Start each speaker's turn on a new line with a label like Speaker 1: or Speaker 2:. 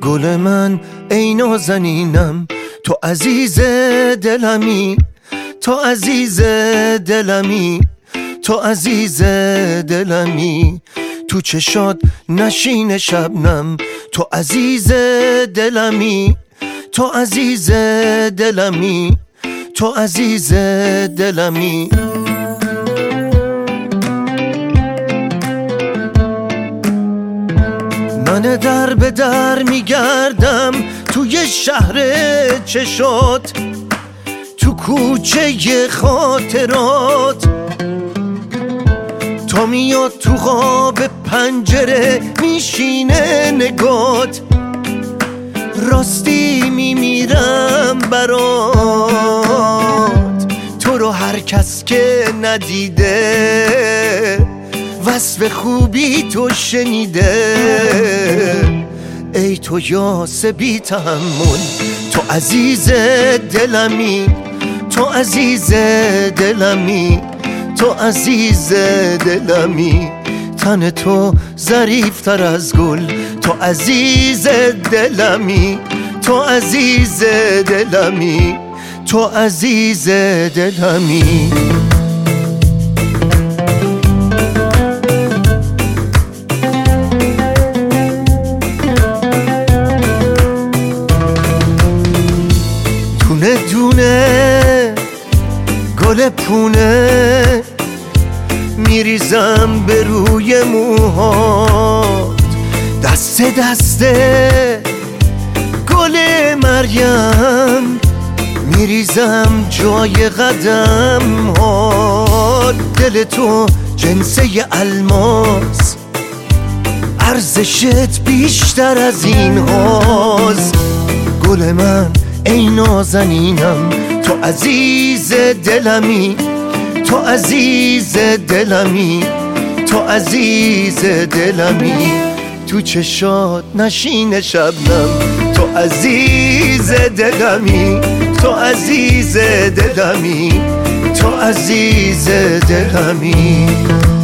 Speaker 1: گل من ای نازنینم، تو عزیز دلمی، تو عزیز دلمی، تو عزیز دلمی، تو چشات نشین شبنم، تو عزیز دلمی، تو عزیز دلمی، تو عزیز دلمی. من در به در میگردم توی شهر چشات، تو کوچه خاطرات، تا میاد تو خواب پنجره میشینه نگات، راستی میمیرم برات، تو رو هر کس که ندیده وصف خوبی تو شنیده. ای تو یاس بی تحمل، تو عزیز دلمی، تو عزیز دلمی، تو عزیز دلمی، تن تو ظریفتر از گل، تو عزیز دلمی، تو عزیز دلمی، تو عزیز دلمی. دونه دونه گل پونه میریزم به روی موهات، دسته دسته گل مریم میریزم جای قدم ها. دل تو جنسه الماس، ارزشت بیشتر از این هاست. گل من ای نازنینم، تو عزیز دلمی، تو عزیز دلمی، تو عزیز دلمی، تو چشات نشین شبنم، تو عزیز دلمی، تو عزیز دلمی، تو عزیز دلمی.